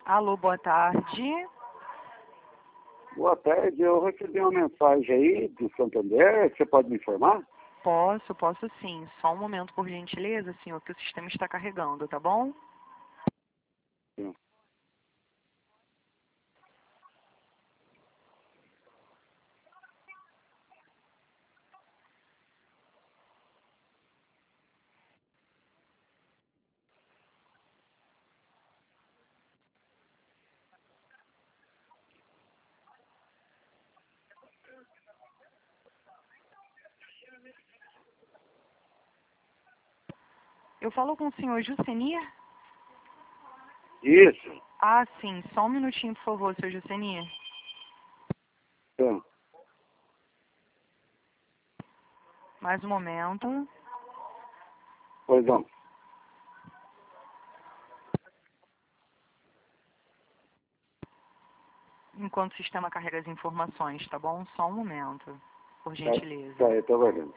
Alô, boa tarde. Boa tarde, eu recebi uma mensagem aí do Santander, você pode me informar? Posso sim. Só um momento, por gentileza, senhor, que o sistema está carregando, tá bom? Sim. Eu falo com o senhor Jucenir? Isso. Ah, sim. Só um minutinho, por favor, senhor Jucenir. Sim. Mais um momento. Pois não. Enquanto o sistema carrega as informações, tá bom? Só um momento, por Tá, gentileza. tá, eu tô aguardando.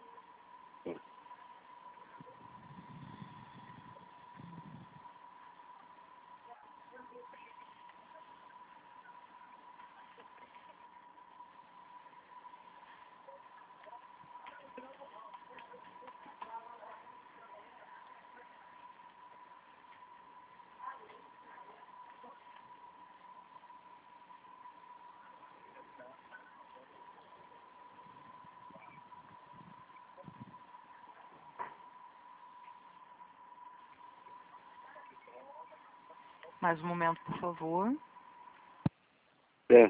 Mais um momento, por favor. É.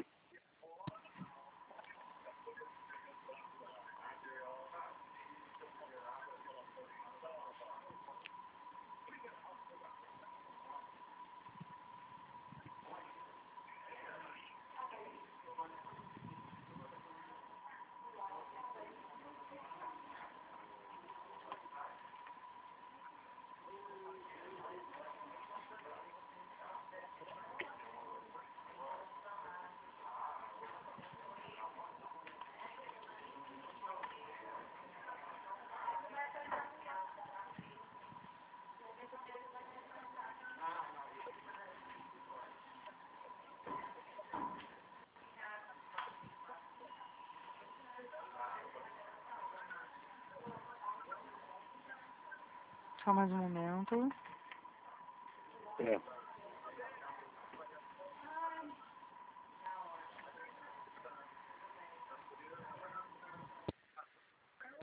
Só mais um momento. É.